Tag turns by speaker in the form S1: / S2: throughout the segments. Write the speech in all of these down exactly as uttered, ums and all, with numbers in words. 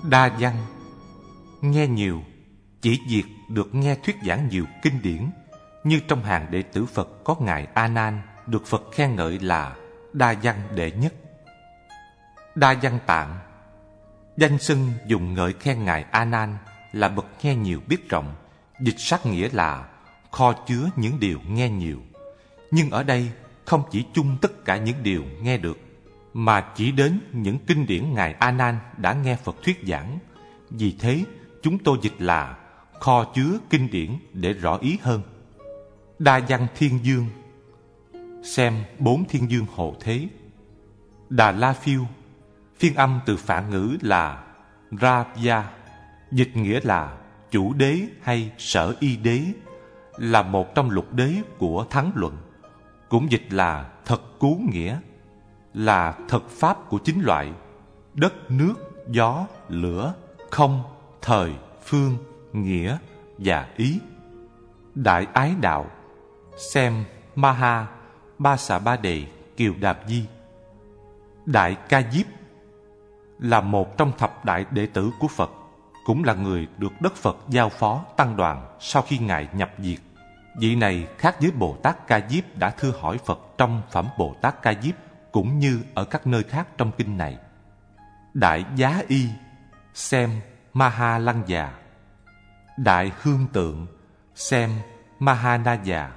S1: Đa văn, nghe nhiều chỉ việc được nghe thuyết giảng nhiều kinh điển, như trong hàng đệ tử Phật có Ngài A Nan được Phật khen ngợi là đa văn đệ nhất. Đa văn tạng, danh xưng dùng ngợi khen Ngài A Nan là bậc nghe nhiều biết rộng, dịch sát nghĩa là kho chứa những điều nghe nhiều. Nhưng ở đây không chỉ chung tất cả những điều nghe được, mà chỉ đến những kinh điển Ngài A Nan đã nghe Phật thuyết giảng. Vì thế chúng tôi dịch là kho chứa kinh điển để rõ ý hơn. Đa văn thiên dương, xem bốn thiên dương hộ thế. Đà La Phiêu, phiên âm từ Phạn ngữ là Ravya, dịch nghĩa là chủ đế hay sở y đế, là một trong lục đế của Thắng Luận. Cũng dịch là thật cú nghĩa, là thật pháp của chín loại: đất, nước, gió, lửa, không, thời, phương, nghĩa và ý. Đại ái đạo, xem Maha Ba Xà Ba Đề Kiều Đạp Di. Đại Ca Diếp, là một trong thập đại đệ tử của Phật, cũng là người được Đức Phật giao phó tăng đoàn sau khi Ngài nhập diệt. Vị này khác với Bồ Tát Ca Diếp đã thưa hỏi Phật trong phẩm Bồ Tát Ca Diếp, cũng như ở các nơi khác trong kinh này. Đại Giá Y, xem Maha Lăng Già. Đại Hương Tượng, xem Mahanaya.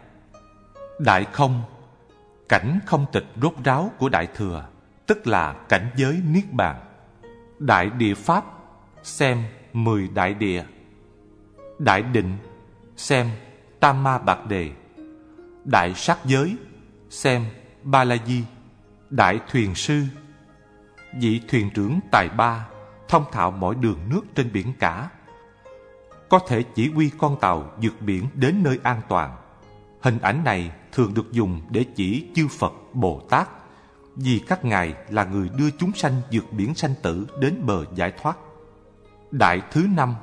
S1: Đại Không, cảnh không tịch rốt ráo của Đại Thừa, tức là cảnh giới Niết Bàn. Đại Địa Pháp, xem Mười Đại Địa. Đại Định, xem Tam Ma Bạc Đề. Đại Sát Giới, xem Ba La Di. Đại Thuyền Sư, vị thuyền trưởng tài ba, thông thạo mọi đường nước trên biển cả, có thể chỉ huy con tàu vượt biển đến nơi an toàn. Hình ảnh này thường được dùng để chỉ chư Phật, Bồ Tát, vì các ngài là người đưa chúng sanh vượt biển sanh tử đến bờ giải thoát. Đại thứ năm,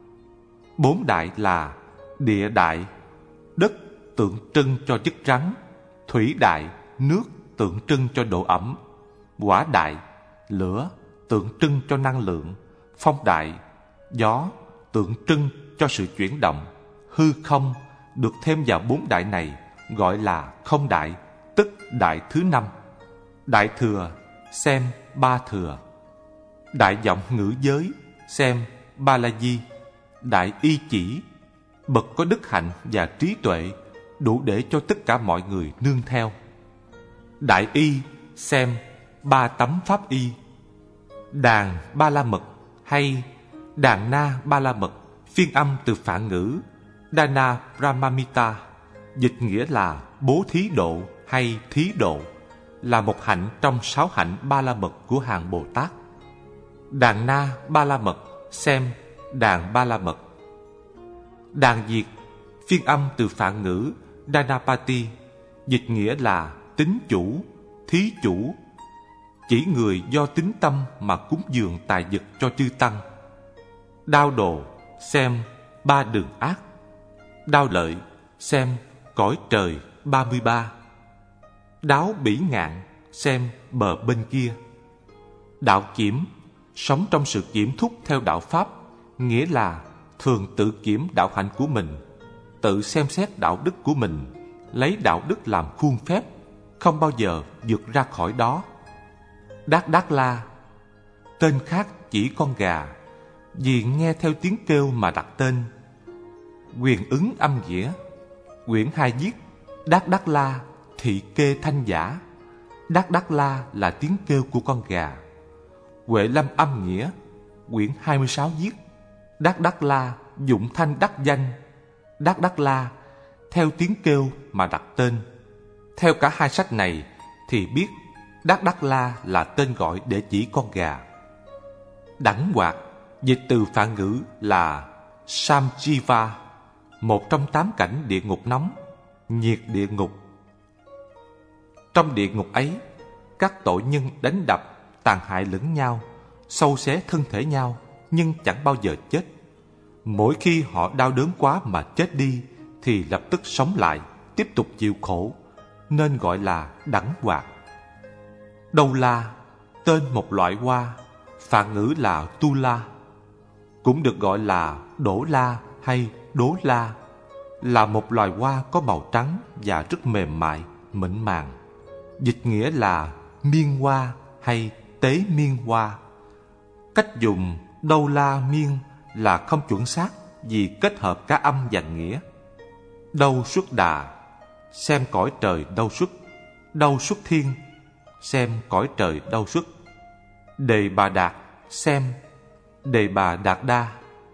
S1: bốn đại là địa đại, đất tượng trưng cho chất rắn; thủy đại, nước tượng trưng cho độ ẩm; hỏa đại, lửa tượng trưng cho năng lượng; phong đại, gió tượng trưng cho sự chuyển động; hư không được thêm vào bốn đại này gọi là không đại, tức đại thứ năm. Đại thừa, xem ba thừa. Đại vọng ngữ giới, xem Ba La Di. Đại y chỉ, bậc có đức hạnh và trí tuệ, đủ để cho tất cả mọi người nương theo. Đại y, xem ba tấm pháp y. Đàn Ba La Mật hay Đàn Na Ba La Mật, phiên âm từ Phạn ngữ Dana Brahmamita, dịch nghĩa là bố thí độ hay thí độ, là một hạnh trong sáu hạnh Ba La Mật của hàng Bồ Tát. Đàn Na Ba La Mật, xem Đàn Ba La Mật. Đàn Diệt, phiên âm từ Phạn ngữ Danapati, dịch nghĩa là tín chủ, thí chủ, chỉ người do tín tâm mà cúng dường tài vật cho chư tăng. Đao đồ, xem ba đường ác. Đao lợi, xem cõi trời ba mươi ba. Đáo bỉ ngạn, xem bờ bên kia. Đạo kiểm, sống trong sự kiểm thúc theo đạo Pháp, nghĩa là thường tự kiểm đạo hạnh của mình, tự xem xét đạo đức của mình, lấy đạo đức làm khuôn phép, không bao giờ vượt ra khỏi đó. Đát Đát La, tên khác chỉ con gà, vì nghe theo tiếng kêu mà đặt tên. Quyền ứng âm nghĩa, quyển hai viết Đát Đát La thị kê thanh giả. Đát Đát La là tiếng kêu của con gà. Huệ Lâm âm nghĩa, quyển hai mươi sáu viết Đát Đát La dụng thanh đắc danh. Đát Đát La theo tiếng kêu mà đặt tên. Theo cả hai sách này thì biết Đát Đát La là tên gọi để chỉ con gà. Đẳng Hoạt, dịch từ Phạn ngữ là Samjiva, một trong tám cảnh địa ngục nóng, nhiệt địa ngục. Trong địa ngục ấy, các tội nhân đánh đập, tàn hại lẫn nhau, xâu xé thân thể nhau, nhưng chẳng bao giờ chết. Mỗi khi họ đau đớn quá mà chết đi, thì lập tức sống lại, tiếp tục chịu khổ, nên gọi là đẳng hoạt. Đâu La, tên một loại hoa, Phạn ngữ là tu la, cũng được gọi là đổ la hay đố la, là một loài hoa có màu trắng và rất mềm mại, mịn màng. Dịch nghĩa là miên hoa hay tế miên hoa. Cách dùng đâu la miên là không chuẩn xác vì kết hợp cả âm và nghĩa. Đâu xuất đà, xem cõi trời đâu xuất. Đâu xuất thiên, xem cõi trời đâu xuất. Đề bà đạt, xem đề bà đạt đa.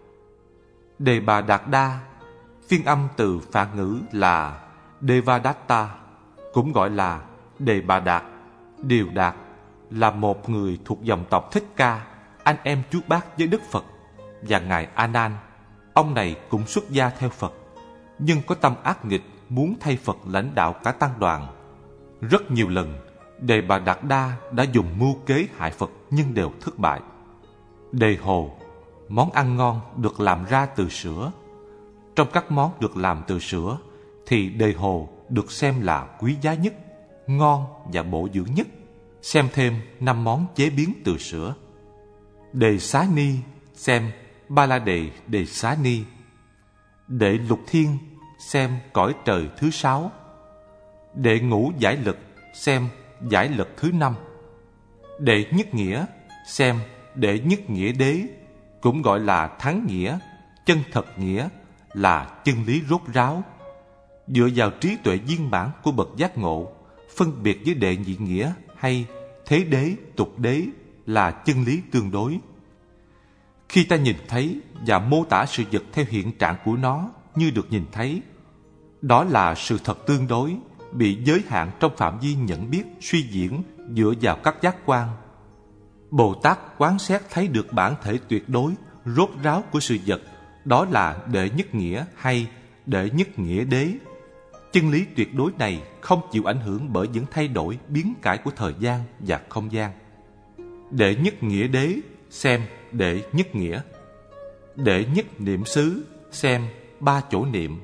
S1: Đề bà đạt đa phiên âm từ Phạn ngữ là Devadatta, cũng gọi là Đề Bà Đạt, Điều Đạt, là một người thuộc dòng tộc Thích Ca, anh em chú bác với Đức Phật và ngài A Nan. Ông này cũng xuất gia theo Phật, nhưng có tâm ác nghịch, muốn thay Phật lãnh đạo cả tăng đoàn. Rất nhiều lần Đề Bà Đạt Đa đã dùng mưu kế hại Phật nhưng đều thất bại. Đề hồ, món ăn ngon được làm ra từ sữa. Trong các món được làm từ sữa thì đề hồ được xem là quý giá nhất, ngon và bổ dưỡng nhất. Xem thêm năm món chế biến từ sữa. Đề xá ni, xem ba la đề đề xá ni. Đệ lục thiên, xem cõi trời thứ sáu. Đệ ngũ giải lực, xem giải lực thứ năm. Đệ nhất nghĩa, xem đệ nhất nghĩa đế, cũng gọi là thắng nghĩa, chân thật nghĩa, là chân lý rốt ráo. Dựa vào trí tuệ viên mãn của bậc giác ngộ, phân biệt với đệ nhị nghĩa hay thế đế, tục đế là chân lý tương đối. Khi ta nhìn thấy và mô tả sự vật theo hiện trạng của nó như được nhìn thấy, đó là sự thật tương đối, bị giới hạn trong phạm vi nhận biết suy diễn dựa vào các giác quan. Bồ Tát quán xét thấy được bản thể tuyệt đối, rốt ráo của sự vật, đó là đệ nhất nghĩa hay đệ nhất nghĩa đế. Chân lý tuyệt đối này không chịu ảnh hưởng bởi những thay đổi biến cải của thời gian và không gian. Đệ nhất nghĩa đế, xem đệ nhất nghĩa. Đệ nhất niệm xứ, xem ba chỗ niệm.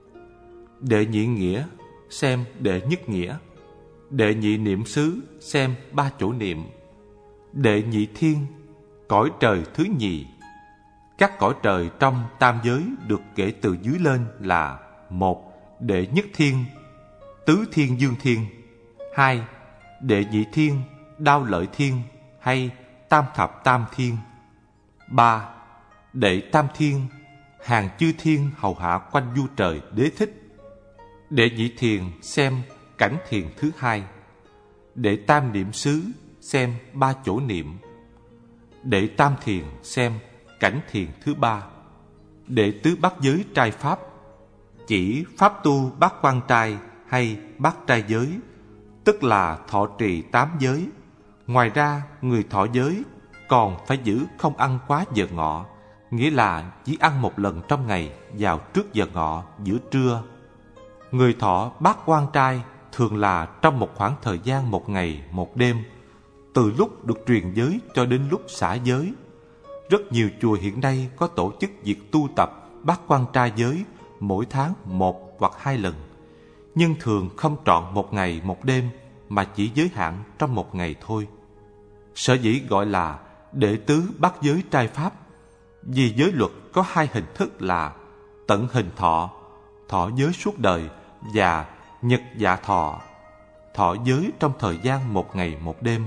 S1: Đệ nhị nghĩa, xem đệ nhất nghĩa. Đệ nhị niệm xứ, xem ba chỗ niệm. Đệ nhị thiên, cõi trời thứ nhì. Các cõi trời trong tam giới được kể từ dưới lên là: một. Đệ nhất thiên, tứ thiên dương thiên. Hai. Đệ nhị thiên, đao lợi thiên hay tam thập tam thiên. Ba. Đệ tam thiên, hàng chư thiên hầu hạ quanh vua trời đế thích. Đệ nhị thiền, xem cảnh thiền thứ hai. Đệ tam niệm xứ, xem ba chỗ niệm. Đệ tam thiền, xem cảnh thiền thứ ba. Đệ tứ bát giới trai pháp, chỉ pháp tu bát quan trai hay bát trai giới, tức là thọ trì tám giới. Ngoài ra, người thọ giới còn phải giữ không ăn quá giờ ngọ, nghĩa là chỉ ăn một lần trong ngày vào trước giờ ngọ, giữa trưa. Người thọ bát quan trai thường là trong một khoảng thời gian một ngày một đêm, từ lúc được truyền giới cho đến lúc xả giới. Rất nhiều chùa hiện nay có tổ chức việc tu tập bát quan trai giới mỗi tháng một hoặc hai lần, nhưng thường không trọn một ngày một đêm mà chỉ giới hạn trong một ngày thôi. Sở dĩ gọi là đệ tứ bát giới trai pháp vì giới luật có hai hình thức là tận hình thọ, thọ giới suốt đời, và nhật dạ thọ, thọ giới trong thời gian một ngày một đêm.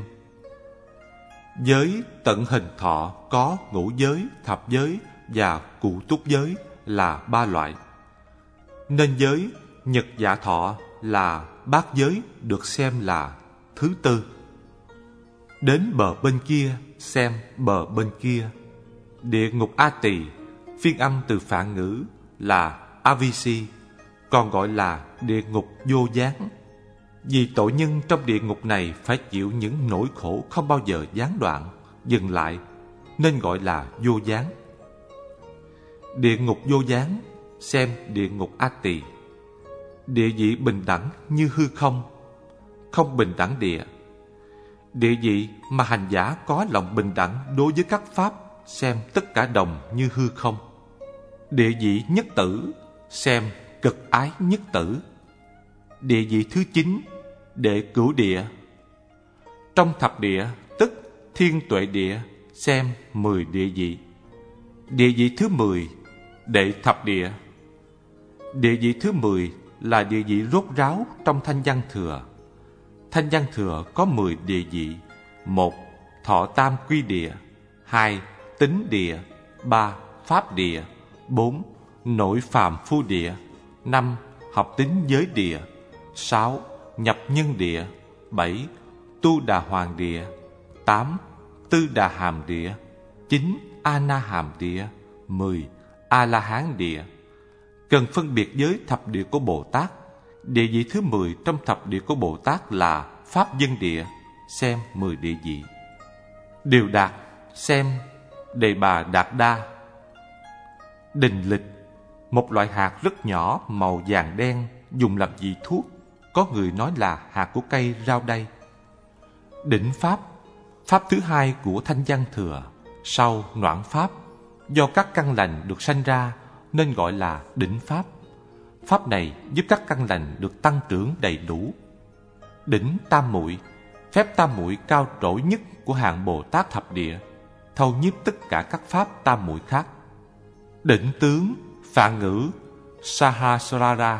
S1: Giới tận hình thọ có ngũ giới, thập giới và cụ túc giới là ba loại. Nên giới nhật dạ thọ là bát giới được xem là thứ tư. Đến bờ bên kia, xem bờ bên kia. Địa ngục A Tỳ, phiên âm từ Phạn ngữ là Avisi, còn gọi là địa ngục vô gián. Vì tội nhân trong địa ngục này phải chịu những nỗi khổ không bao giờ gián đoạn, dừng lại, nên gọi là vô gián. Địa ngục vô gián, xem địa ngục A Tỳ. Địa vị bình đẳng như hư không, không bình đẳng địa. Địa vị mà hành giả có lòng bình đẳng đối với các pháp, xem tất cả đồng như hư không. Địa vị nhất tử, xem cực ái nhất tử. Địa vị thứ chín, đệ cửu địa. Trong thập địa, tức thiên tuệ địa, xem mười địa vị. Địa vị thứ mười, đệ thập địa. Địa vị thứ mười là địa vị rốt ráo trong Thanh Văn Thừa. Thanh Văn Thừa có mười địa vị: một. Thọ tam quy địa. Hai. Tính địa. Ba. Pháp địa. Bốn. Nội phàm phu địa. Năm. Học tính giới địa. Sáu. Nhập nhân địa. Bảy. Tu đà hoàng địa. Tám. Tư đà hàm địa. Chín. A na hàm địa. Mười. A la hán địa. Cần phân biệt với thập địa của Bồ Tát. Địa vị thứ mười trong thập địa của Bồ Tát là Pháp Dân Địa. Xem mười địa vị. Điều đạt. Xem Đề Bà Đạt Đa. Đình lịch, một loại hạt rất nhỏ màu vàng đen dùng làm vị thuốc. Có người nói là hạt của cây rau đay. Đỉnh Pháp, Pháp thứ hai của Thanh Văn Thừa, sau Noãn Pháp. Do các căn lành được sanh ra nên gọi là đỉnh Pháp. Pháp này giúp các căn lành được tăng trưởng đầy đủ. Đỉnh Tam Muội, phép tam muội cao trỗi nhất của hạng Bồ Tát thập địa, thâu nhiếp tất cả các pháp tam muội khác. Đỉnh tướng, Phạn ngữ Sahasrara,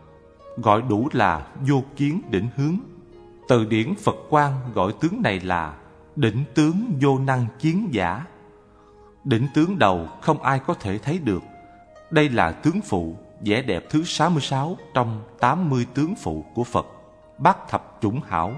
S1: gọi đủ là vô kiến đỉnh hướng. Từ điển Phật Quang gọi tướng này là đỉnh tướng vô năng kiến giả. Đỉnh tướng đầu không ai có thể thấy được. Đây là tướng phụ, vẻ đẹp thứ sáu mươi sáu trong tám mươi tướng phụ của Phật, bát thập chủng hảo.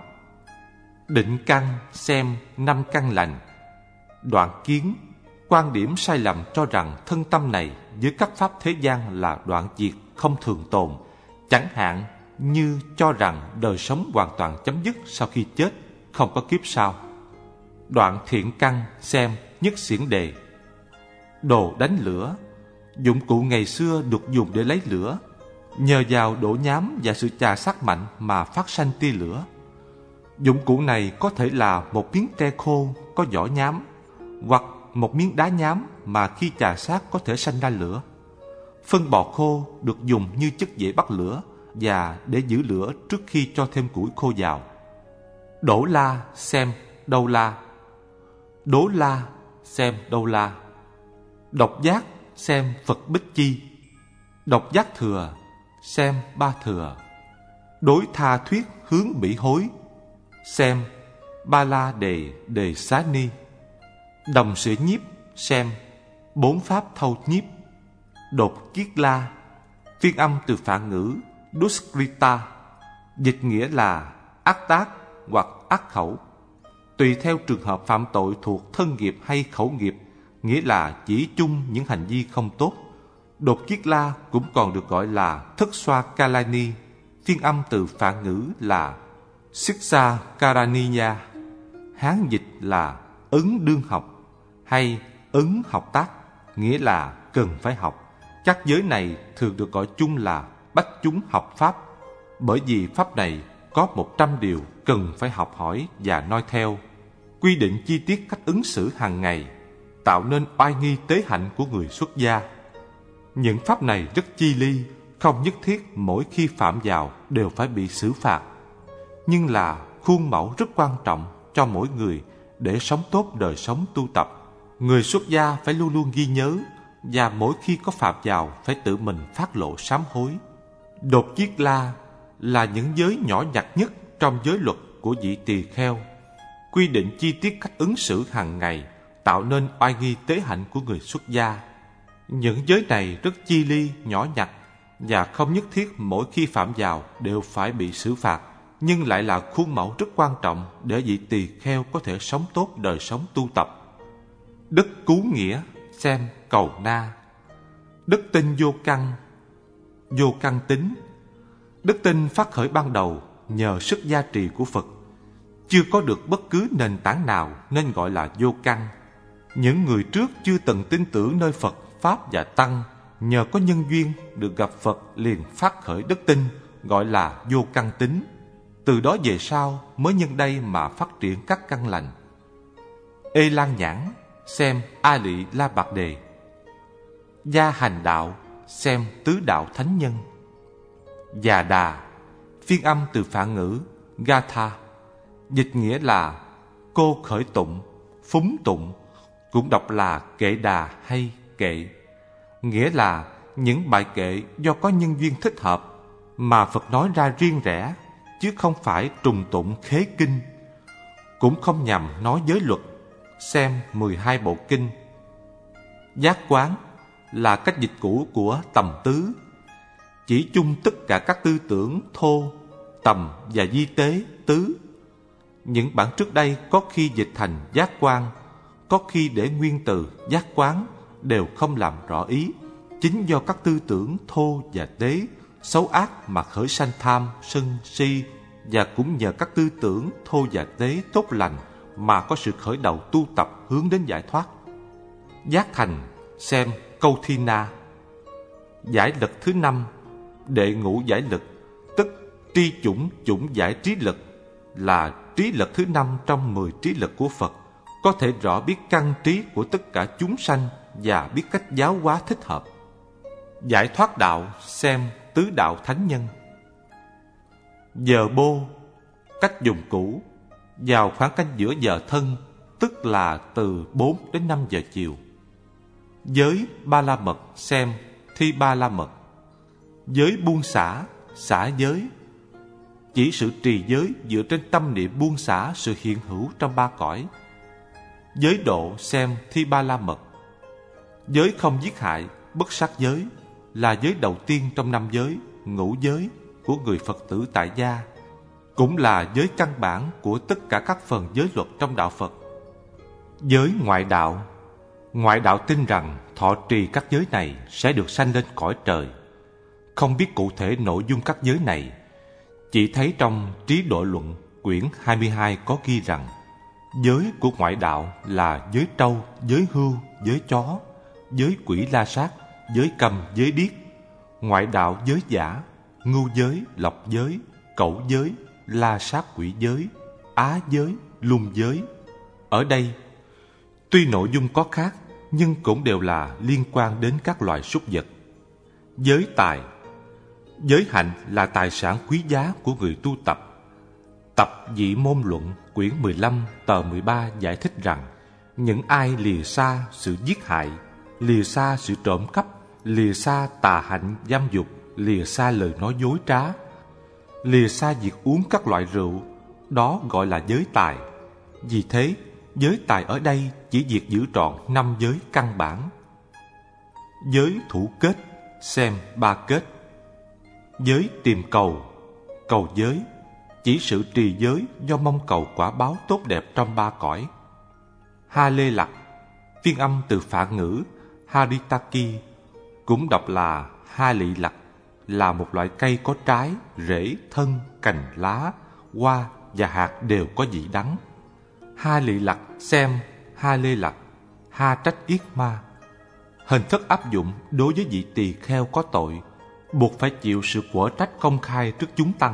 S1: Định căn, xem năm căn lành. Đoạn kiến, quan điểm sai lầm cho rằng thân tâm này với các pháp thế gian là đoạn diệt, không thường tồn. Chẳng hạn như cho rằng đời sống hoàn toàn chấm dứt sau khi chết, không có kiếp sau. Đoạn thiện căn, xem nhất xiển đề. Đồ đánh lửa, dụng cụ ngày xưa được dùng để lấy lửa. Nhờ vào đổ nhám và sự chà sát mạnh mà phát sanh tia lửa. Dụng cụ này có thể là một miếng tre khô có vỏ nhám, hoặc một miếng đá nhám mà khi chà sát có thể sanh ra lửa. Phân bò khô được dùng như chất dễ bắt lửa và để giữ lửa trước khi cho thêm củi khô vào. Đổ la, xem đâu la. Đố la, xem đâu la. Độc giác, xem Phật Bích Chi. Độc giác thừa, xem ba thừa. Đối tha thuyết hướng bỉ hối, xem Ba La Đề Đề Xá Ni. Đồng sự nhiếp, xem bốn pháp thâu nhiếp. Đột kiết la, phiên âm từ Phạn ngữ Duskrita, dịch nghĩa là ác tác hoặc ác khẩu. Tùy theo trường hợp phạm tội thuộc thân nghiệp hay khẩu nghiệp, nghĩa là chỉ chung những hành vi không tốt. Đột kiết la cũng còn được gọi là thất xoa kalani, phiên âm từ Phạn ngữ là Siksa Karaniya, Hán dịch là ứng đương học hay ứng học tác, nghĩa là cần phải học. Các giới này thường được gọi chung là bách chúng học pháp, bởi vì pháp này có một trăm điều cần phải học hỏi và noi theo, quy định chi tiết cách ứng xử hàng ngày, tạo nên oai nghi tế hạnh của người xuất gia. Những pháp này rất chi ly, không nhất thiết mỗi khi phạm vào đều phải bị xử phạt, nhưng là khuôn mẫu rất quan trọng cho mỗi người để sống tốt đời sống tu tập. Người xuất gia phải luôn luôn ghi nhớ, và mỗi khi có phạm vào phải tự mình phát lộ sám hối. Đột kiết la là những giới nhỏ nhặt nhất trong giới luật của vị tỳ kheo, quy định chi tiết cách ứng xử hàng ngày, tạo nên oai nghi tế hạnh của người xuất gia. Những giới này rất chi ly, nhỏ nhặt, và không nhất thiết mỗi khi phạm vào đều phải bị xử phạt, nhưng lại là khuôn mẫu rất quan trọng để vị tỳ kheo có thể sống tốt đời sống tu tập. Đức cứu nghĩa, xem cầu na. Đức tin vô căn, vô căn tính. Đức tin phát khởi ban đầu nhờ sức gia trì của Phật, chưa có được bất cứ nền tảng nào nên gọi là vô căn. Những người trước chưa từng tin tưởng nơi Phật, Pháp và Tăng, nhờ có nhân duyên được gặp Phật liền phát khởi đức tin, gọi là vô căn tính. Từ đó về sau mới nhân đây mà phát triển các căn lành. Ê Lan nhãn, xem A Lị La Bạc Đề. Gia hành đạo, xem tứ đạo thánh nhân. Già đà, phiên âm từ Phạn ngữ Gatha, dịch nghĩa là cô khởi tụng, phúng tụng, cũng đọc là kệ đà hay kệ, nghĩa là những bài kệ do có nhân duyên thích hợp mà Phật nói ra riêng rẽ, chứ không phải trùng tụng khế kinh, cũng không nhằm nói giới luật, xem mười hai bộ kinh. Giác quán là cách dịch cũ của tầm tứ, chỉ chung tất cả các tư tưởng thô, tầm và di tế tứ. Những bản trước đây có khi dịch thành giác quan, có khi để nguyên từ giác quán, đều không làm rõ ý. Chính do các tư tưởng thô và tế, xấu ác mà khởi sanh tham, sân, si, và cũng nhờ các tư tưởng thô và tế tốt lành mà có sự khởi đầu tu tập hướng đến giải thoát. Giác thành, xem câu thi na. Giải lực thứ năm, đệ ngũ giải lực, tức tri chủng chủng giải trí lực, là trí lực thứ năm trong mười trí lực của Phật, có thể rõ biết căn trí của tất cả chúng sanh và biết cách giáo hóa thích hợp. Giải thoát đạo, xem tứ đạo thánh nhân. Giờ bô, cách dùng cũ, vào khoảng canh giữa giờ thân, tức là từ bốn đến năm giờ chiều. Giới ba la mật, xem thi ba la mật. Giới buông xả, xả giới, chỉ sự trì giới dựa trên tâm niệm buông xả sự hiện hữu trong ba cõi. Giới độ, xem thi ba la mật. Giới không giết hại, bất sát giới, là giới đầu tiên trong năm giới, ngũ giới của người Phật tử tại gia, cũng là giới căn bản của tất cả các phần giới luật trong đạo Phật. Giới ngoại đạo, ngoại đạo tin rằng thọ trì các giới này sẽ được sanh lên cõi trời. Không biết cụ thể nội dung các giới này, chỉ thấy trong Trí Độ Luận quyển hai mươi hai có ghi rằng giới của ngoại đạo là giới trâu, giới hươu, giới chó, giới quỷ la sát, giới cầm, giới điếc. Ngoại đạo giới giả, ngưu giới, lộc giới, cẩu giới, la sát quỷ giới, á giới, lung giới. Ở đây, tuy nội dung có khác, nhưng cũng đều là liên quan đến các loài súc vật. Giới tài, giới hạnh là tài sản quý giá của người tu tập. Tập Dị Môn Luận quyển mười lăm tờ mười ba giải thích rằng những ai lìa xa sự giết hại, lìa xa sự trộm cắp, lìa xa tà hạnh dâm dục, lìa xa lời nói dối trá, lìa xa việc uống các loại rượu, đó gọi là giới tài. Vì thế, giới tài ở đây chỉ việc giữ trọn năm giới căn bản. Giới thủ kết, xem ba kết. Giới tìm cầu, cầu giới, chỉ sự trì giới do mong cầu quả báo tốt đẹp trong ba cõi. Ha lê lặc, phiên âm từ Phạn ngữ Haritaki, cũng đọc là ha lị lặc, là một loại cây có trái, rễ, thân, cành, lá, hoa và hạt đều có vị đắng. Ha lị lặc, xem ha lê lặc, ha trách yết ma. Hình thức áp dụng đối với vị tỳ kheo có tội, buộc phải chịu sự quở trách công khai trước chúng tăng.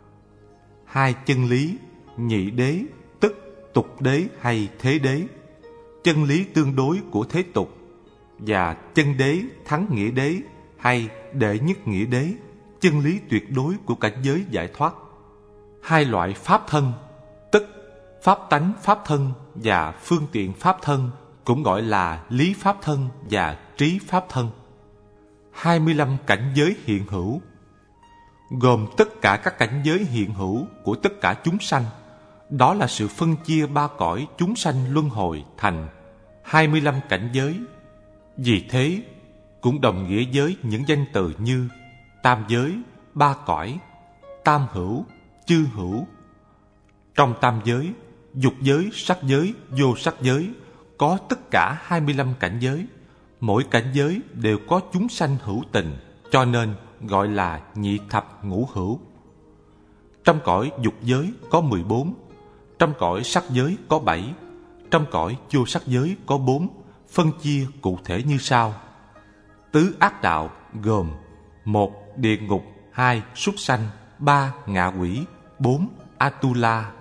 S1: Hai chân lý, nhị đế, tức tục đế hay thế đế, chân lý tương đối của thế tục, và chân đế thắng nghĩa đế hay đệ nhất nghĩa đế, chân lý tuyệt đối của cảnh giới giải thoát. Hai loại pháp thân, tức pháp tánh pháp thân và phương tiện pháp thân, cũng gọi là lý pháp thân và trí pháp thân. Hai mươi lăm cảnh giới hiện hữu, gồm tất cả các cảnh giới hiện hữu của tất cả chúng sanh. Đó là sự phân chia ba cõi chúng sanh luân hồi thành hai mươi lăm cảnh giới. Vì thế, cũng đồng nghĩa với những danh từ như tam giới, ba cõi, tam hữu, chư hữu. Trong tam giới, dục giới, sắc giới, vô sắc giới, có tất cả hai mươi lăm cảnh giới. Mỗi cảnh giới đều có chúng sanh hữu tình, cho nên gọi là nhị thập ngũ hữu. Trong cõi dục giới có mười bốn, trong cõi sắc giới có bảy, trong cõi vô sắc giới có bốn, phân chia cụ thể như sau. Tứ ác đạo gồm: một địa ngục, hai súc sanh, ba ngạ quỷ, bốn Atula.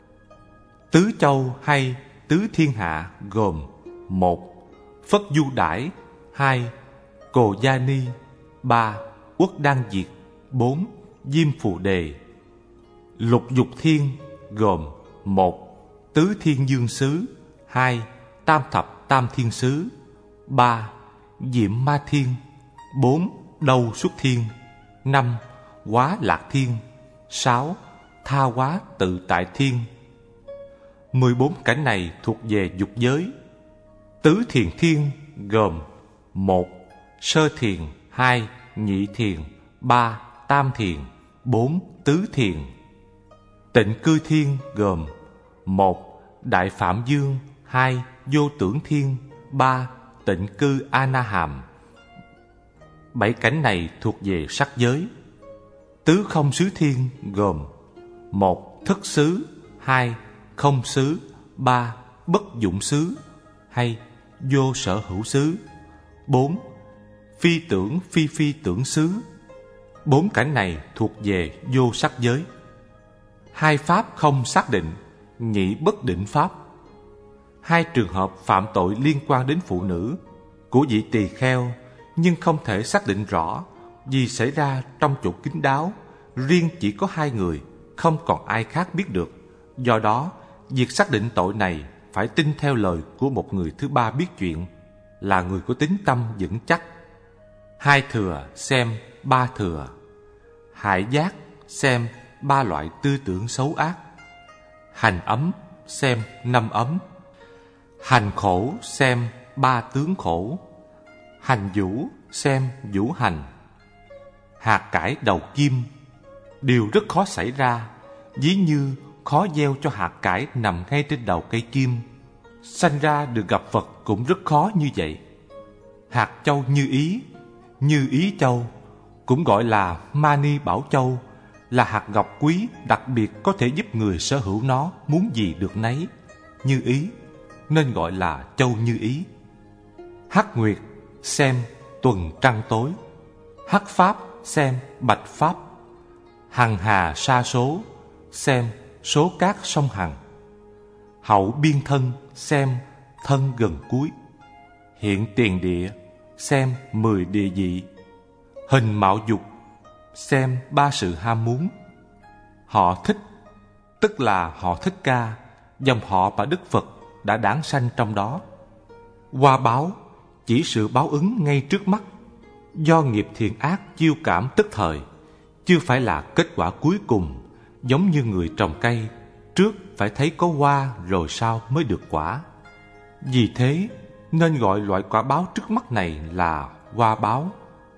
S1: Tứ châu hay tứ thiên hạ gồm: một Phất Du Đãi, hai Cồ Gia Ni, ba Uất Đan Diệt, bốn Diêm Phù Đề. Lục dục thiên gồm: một Tứ Thiên Dương Xứ, hai Tam Thập Tam Thiên Xứ, ba Diệm ma thiên. Bốn. Đâu xuất thiên. Năm. Hóa lạc thiên. Sáu. Tha hóa tự tại thiên. Mười bốn cảnh này thuộc về dục giới. Tứ thiền thiên gồm: một. Sơ thiền. Hai. Nhị thiền. Ba. Tam thiền. Bốn. Tứ thiền. Tịnh cư thiên gồm: một. Đại phạm dương. Hai. Vô tưởng thiên. Ba. Tịnh cư A Na Hàm. Bảy cảnh này thuộc về sắc giới. Tứ không xứ thiên gồm: một. Thức xứ. Hai. Không xứ. Ba. Bất dụng xứ hay vô sở hữu xứ. Bốn. Phi tưởng phi phi tưởng xứ. Bốn cảnh này thuộc về vô sắc giới. Hai pháp không xác định, nhị bất định pháp. Hai trường hợp phạm tội liên quan đến phụ nữ của vị tỳ kheo, nhưng không thể xác định rõ vì xảy ra trong chỗ kín đáo, riêng chỉ có hai người, không còn ai khác biết được. Do đó, việc xác định tội này phải tin theo lời của một người thứ ba biết chuyện, là người có tín tâm vững chắc. Hai thừa xem ba thừa. Hại giác xem ba loại tư tưởng xấu ác. Hành ấm xem năm ấm. Hành khổ xem ba tướng khổ. Hành vũ xem vũ hành. Hạt cải đầu kim. Điều rất khó xảy ra, ví như khó gieo cho hạt cải nằm ngay trên đầu cây kim. Sanh ra được gặp Phật cũng rất khó như vậy. Hạt châu như ý, như ý châu, cũng gọi là Mani Bảo Châu, là hạt ngọc quý đặc biệt có thể giúp người sở hữu nó muốn gì được nấy, như ý, nên gọi là châu như ý. Hắc nguyệt xem tuần trăng tối. Hắc pháp xem bạch pháp. Hằng hà sa số xem số cát sông Hằng. Hậu biên thân xem thân gần cuối. Hiện tiền địa xem mười địa vị. Hình mạo dục xem ba sự ham muốn. Họ thích tức là họ Thích Ca, dòng họ và Đức Phật đã đản sanh trong đó. Hoa báo chỉ sự báo ứng ngay trước mắt, do nghiệp thiện ác chiêu cảm tức thời, chưa phải là kết quả cuối cùng. Giống như người trồng cây, trước phải thấy có hoa rồi sau mới được quả. Vì thế nên gọi loại quả báo trước mắt này là hoa báo.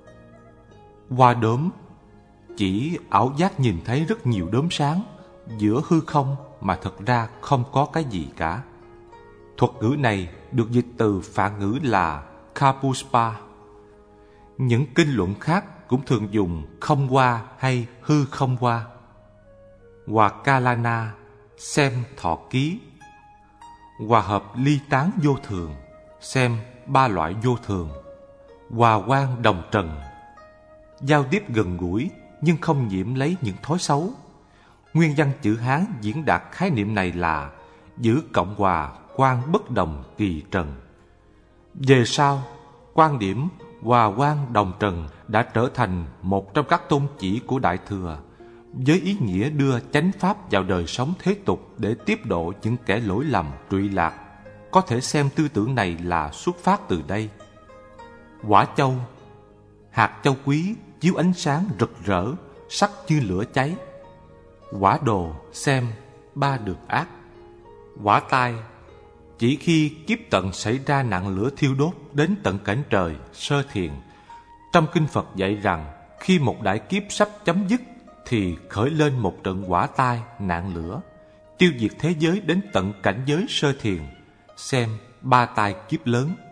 S1: Hoa đốm chỉ ảo giác nhìn thấy rất nhiều đốm sáng giữa hư không mà thật ra không có cái gì cả. Thuật ngữ này được dịch từ phạn ngữ là Kapuspa. Những kinh luận khác cũng thường dùng không hoa hay hư không hoa. Hòa Kalana xem thọ ký. Hòa hợp ly tán vô thường xem ba loại vô thường. Hòa quang đồng trần giao tiếp gần gũi nhưng không nhiễm lấy những thói xấu. Nguyên văn chữ Hán diễn đạt khái niệm này là giữ cộng hòa quang bất đồng kỳ trần. Về sau, quan điểm hòa quang đồng trần đã trở thành một trong các tôn chỉ của Đại Thừa, với ý nghĩa đưa chánh pháp vào đời sống thế tục để tiếp độ những kẻ lỗi lầm trụy lạc. Có thể xem tư tưởng này là xuất phát từ đây. Quả châu, hạt châu quý chiếu ánh sáng rực rỡ, sắc như lửa cháy. Quả đồ xem ba đường ác. Quả tai chỉ khi kiếp tận xảy ra nạn lửa thiêu đốt đến tận cảnh trời, sơ thiền. Trong kinh Phật dạy rằng khi một đại kiếp sắp chấm dứt thì khởi lên một trận quả tai, nạn lửa, tiêu diệt thế giới đến tận cảnh giới sơ thiền, xem ba tai kiếp lớn.